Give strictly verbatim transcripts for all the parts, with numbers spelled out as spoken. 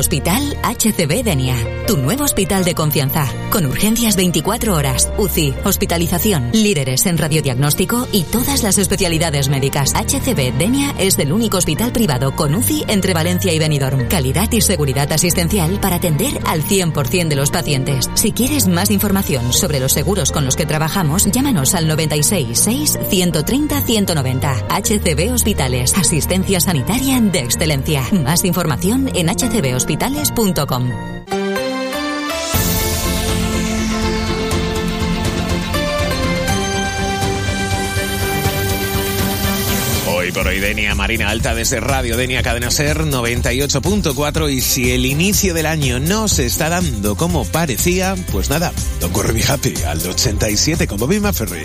Hospital H C B Denia, tu nuevo hospital de confianza, con urgencias veinticuatro horas, U C I, hospitalización, líderes en radiodiagnóstico y todas las especialidades médicas. H C B Denia es el único hospital privado con U C I entre Valencia y Benidorm. Calidad y seguridad asistencial para atender al cien por ciento de los pacientes. Si quieres más información sobre los seguros con los que trabajamos, llámanos al noventa y seis seis, ciento treinta, ciento noventa. H C B Hospitales, asistencia sanitaria de excelencia. Más información en h c b hospitales punto com. Hoy por hoy Denia, Marina Alta desde Radio Denia, Cadena Ser noventa y ocho punto cuatro. Y si el inicio del año no se está dando como parecía, pues nada, Don't Worry Be Happy al ochenta y siete con Bobby Mafferry.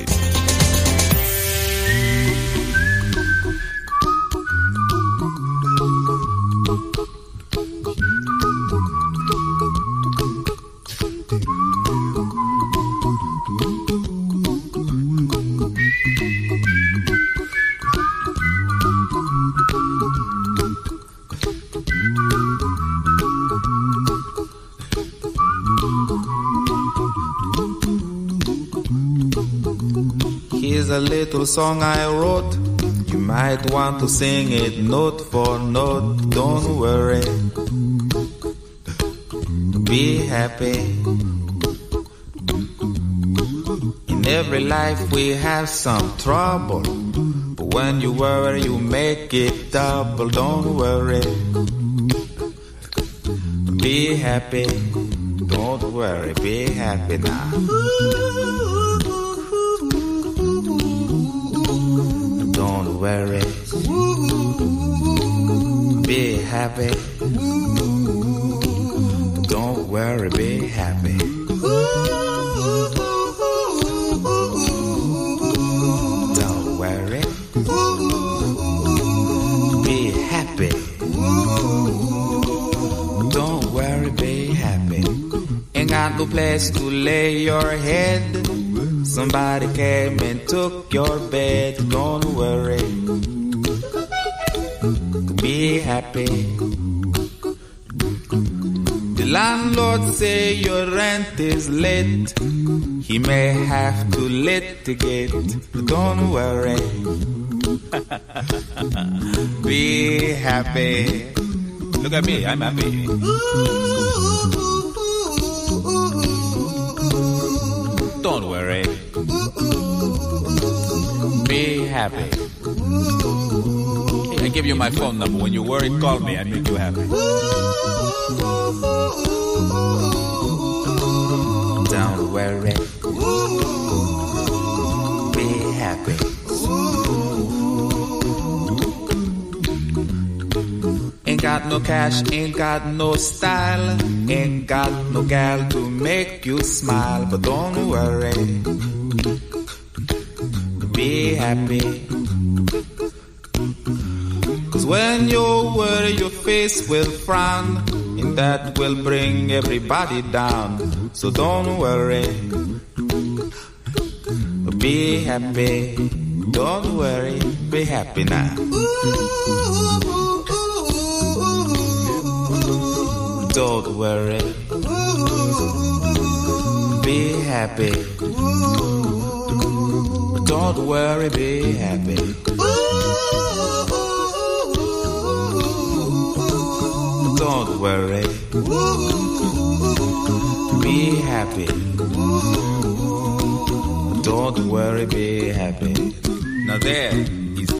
A little song I wrote, you might want to sing it note for note. Don't worry, be happy. In every life we have some trouble, but when you worry you make it double. Don't worry, be happy. Don't worry, be happy now. Don't worry, be happy. Don't worry, be happy. Don't worry, be happy. Don't worry, be happy. Ain't got no place to lay your head. Somebody came and took your bed. Don't worry, be happy. The landlord say your rent is late. He may have to litigate. Don't worry, be happy. Look at me, I'm happy. Don't worry, be happy. I give you my phone number. When you worry, call me. I make you happy. Don't worry, be happy. Ain't got no cash, ain't got no style, ain't got no gal to make you smile. But don't worry, be happy. Cause when you worry your face will frown, and that will bring everybody down. So don't worry, be happy. Don't worry, be happy now. Don't worry, be happy. Don't worry, be happy. Don't worry, be happy. Don't worry, be happy. Now there.